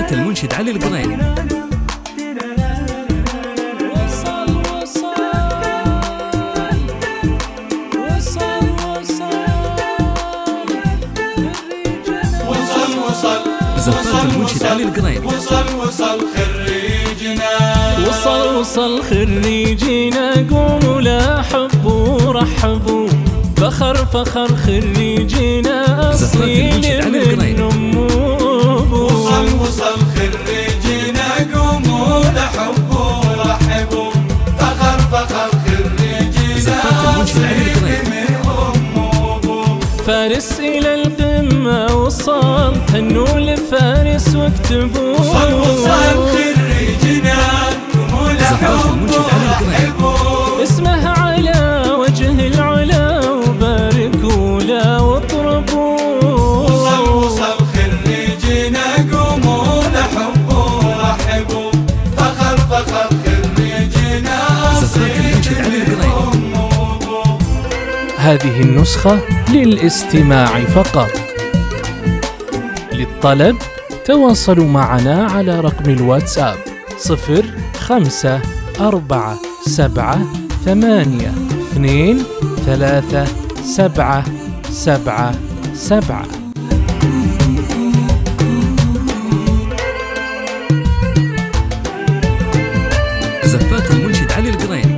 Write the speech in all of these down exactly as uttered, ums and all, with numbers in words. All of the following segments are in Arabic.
زفات المنشد علي القرين. وصل وصل وصل وصل وصل زفات المنشد علي القرين. وصل وصل خريجنا وصل وصل خريجنا قوموا لا حبوا رحبوا فخر فخر خريجنا أصيل من أموبو. وصل وصل خريجنا قوموا لحبوا رحبوا فخر فخر خريجنا أصيل من أموبو. فارس إلى القمة وصل هنوا لفارس واكتبوا. وصل وصل خريجنا قوموا لحبوا رحبوا اسمه على وجه العلا وباركوا لا واطربوا. وصل وصل خريجنا قوموا لحبوا رحبوا فخر فخر خريجنا أصيل من أموبو. هذه النسخة للاستماع فقط. للطلب تواصلوا معنا على رقم الواتساب صفر خمسة أربعة سبعة ثمانية اثنين ثلاثة سبعة سبعة سبعة. زفات المنشد علي القرين.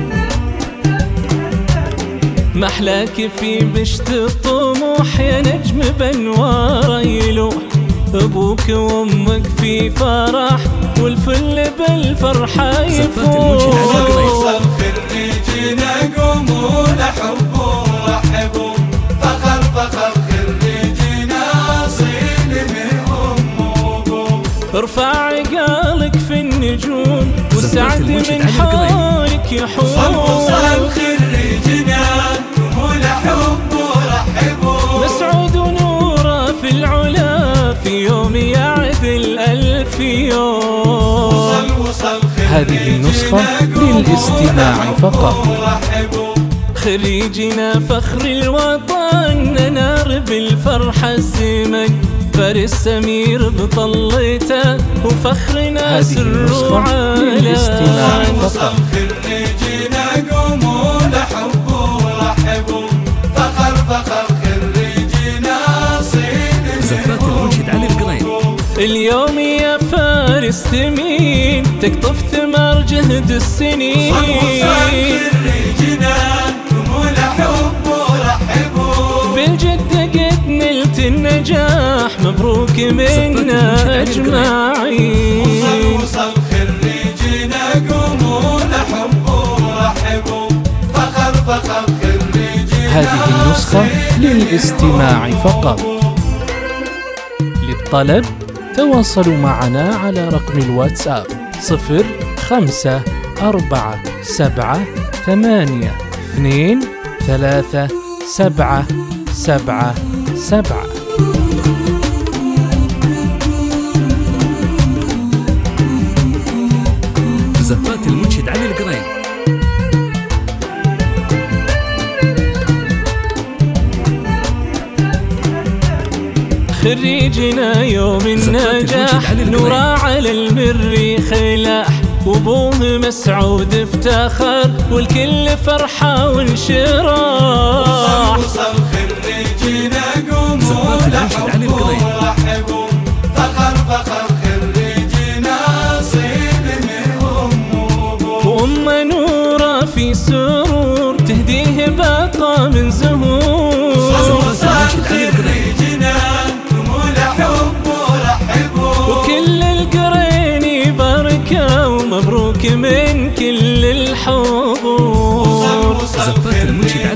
محلاك في بشت الطموح يا نجم بانوار يلوح ابوك وامك في فرح والفل بالفرحة يفوح. وصل خريجنا قوموا لحبوا رحبوا فخر فخر خريجنا أصيل من أموبو. ارفع عقالك في النجوم والسعد من حولك يحوم. وصل خريجنا قوموا لحبوا رحبوا مسعود ونوره في العلا في يوم يعدل ألف يوم. وصل وصل هذه النسخة للاستماع فقط. رحبوا خريجنا فخر الوطن نار بالفرحة الزمن فارس سمير بطلته وفخرنا سر على للاستماع فقط. خريجنا قوموا لحبوا رحبوا فخر فخر خريجنا أصيل زفات المنشد علي القرين. اليوم يا فارس تمين تقطف ثمار جهد السنين. خريجنا قوموا لحبوا رحبوا بالجد قد نلت النجاح مبروك منا أجمعين. وصل وصل خريجنا قوموا لحبوا رحبوا فخر فخر خريجنا. هذه النسخة للاستماع فقط. للطلب تواصلوا معنا على رقم الواتساب صفر خمسة أربعة سبعة ثمانية اثنين ثلاثة سبعة سبعة سبعة. زفات المنشد علي القرين. خريجنا يوم النجاح نورا على المريخ لاح وابوه مسعود افتخر والكل فرحة وانشراح. وصل خريجنا قوموا لحبوا رحبوا فخر فخر خريجنا أصيل من أموبو. وأم نورا في سرور تهديه باقة من زهور. وصل خريجنا قوموا لحبوا رحبوا وكل القرين بركة ومبروك من كل الحضور. وصل خريجنا